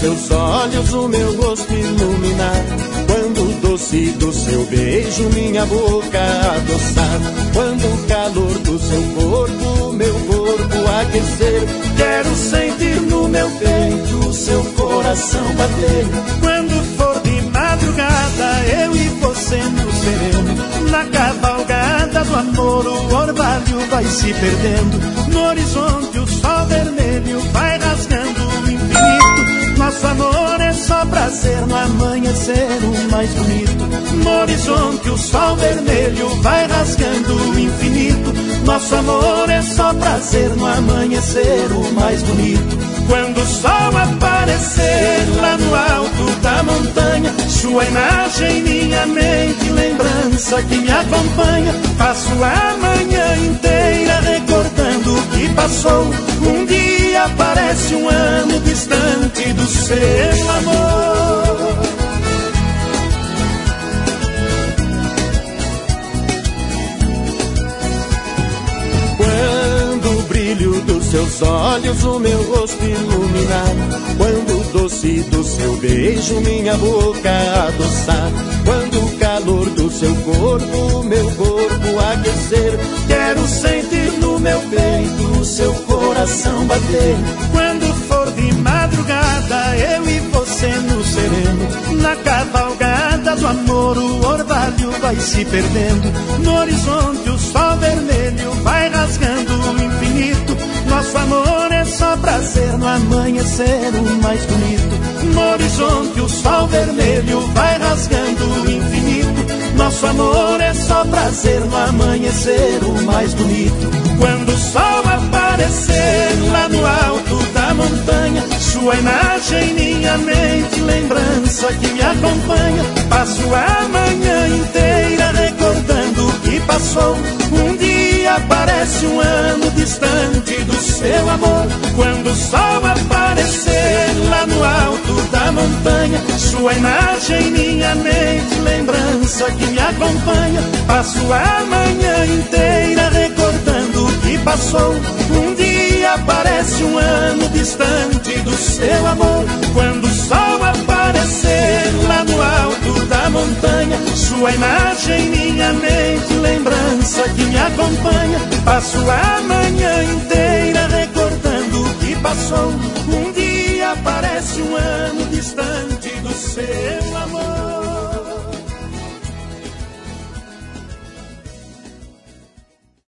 seus olhos o meu rosto iluminar, quando o doce do seu beijo minha boca adoçar, quando o calor do seu corpo meu corpo aquecer, quero sentir no meu peito o seu coração bater. Quando for de madrugada, eu e você no sereno, na cavalgada do amor o orvalho vai se perdendo, no horizonte o sol vermelho vai rasgando o infinito, nosso amor é só prazer no amanhecer o mais bonito, no horizonte o sol vermelho vai rasgando o infinito, nosso amor é só prazer no amanhecer o mais bonito. Quando o sol aparecer lá no alto da montanha, sua imagem, minha mente, lembrança que me acompanha, passo a manhã inteira recordando o que passou. Um dia parece um ano distante do seu amor. Quando o brilho dos seus olhos o meu rosto iluminar, quando o doce do seu beijo minha boca adoçar, quando o calor do seu corpo meu corpo aquecer, quero sentir no meu peito o seu coração bater. Quando for de madrugada, eu e você no sereno, na cavalgada do amor o orvalho vai se perdendo, no horizonte o sol vermelho vai rasgando o infinito, nosso amor é só prazer no amanhecer o mais bonito, no horizonte o sol vermelho vai rasgando o infinito, nosso amor é só prazer no amanhecer o mais bonito. Quando o sol aparecer lá no alto da montanha, sua imagem, minha mente, lembrança que me acompanha, passo a manhã inteira recordando o que passou. Um dia parece um ano distante do seu amor. Quando o sol aparecer lá no alto da montanha, sua imagem, minha mente, lembrança que me acompanha, passo a manhã inteira recordando o que passou. Um dia parece um ano distante do seu amor. Quando o sol aparecer lá no alto da montanha, sua imagem, minha mente, lembrança que me acompanha, passo a manhã inteira recordando o que passou. Um dia parece um ano distante do seu amor.